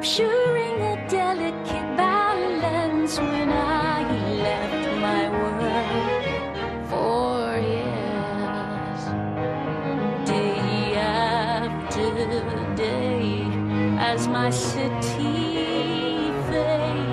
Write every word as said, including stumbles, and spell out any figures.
capturing a delicate balance when I left my world for years. Day after day, as my city fades.